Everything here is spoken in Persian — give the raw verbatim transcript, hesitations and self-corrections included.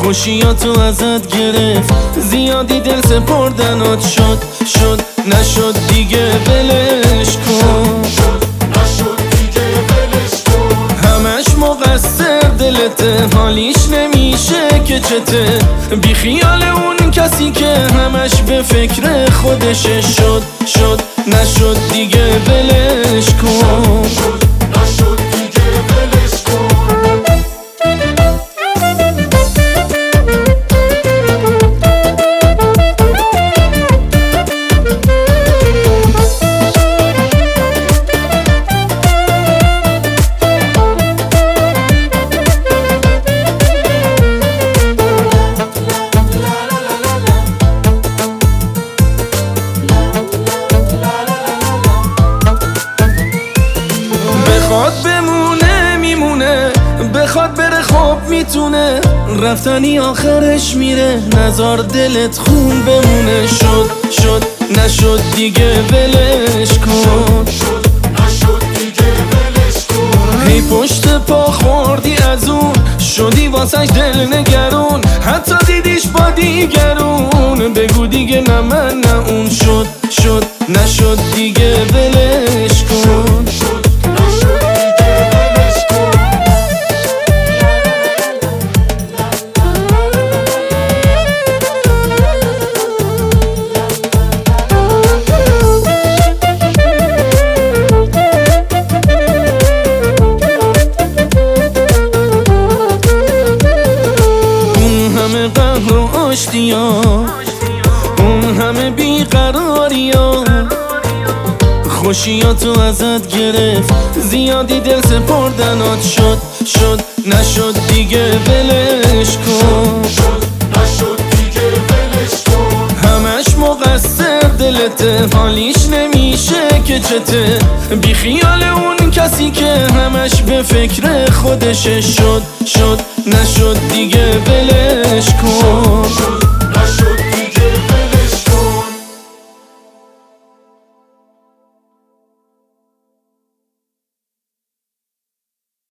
خوشیاتو ازت گرفت، زیادی دل سپردنات شد شد نشد دیگه ولش کن، همش مقصر دلته، حالیش نمیشه که چته، بی خیال اون کسی که همش به فکر خودشه، شد شد نشد دیگه ولش کن. بخواد بمونه میمونه، بخواد بره خب میتونه، رفتنی آخرش میره، نزار دلت خون بمونه، شد شد نشد دیگه ولش کن، هی پشت پا خوردی از اون، شدی واسش دل نگرون، حتی دیدیش با دیگرون، بگو دیگه نه من نه اون، شد شد نشد دیگه ولش کن. قهر و آشتیا، اون همه بیقراریا، خوشیاتو ازت گرفت، زیادی دل سپردنات شد شد نشد دیگه ولش کن، همش مقصر دلته، حالیش نمیشه که چته، بی خیال اون کسی که همش به فکر خودشه، شد شد نشد دیگه ولش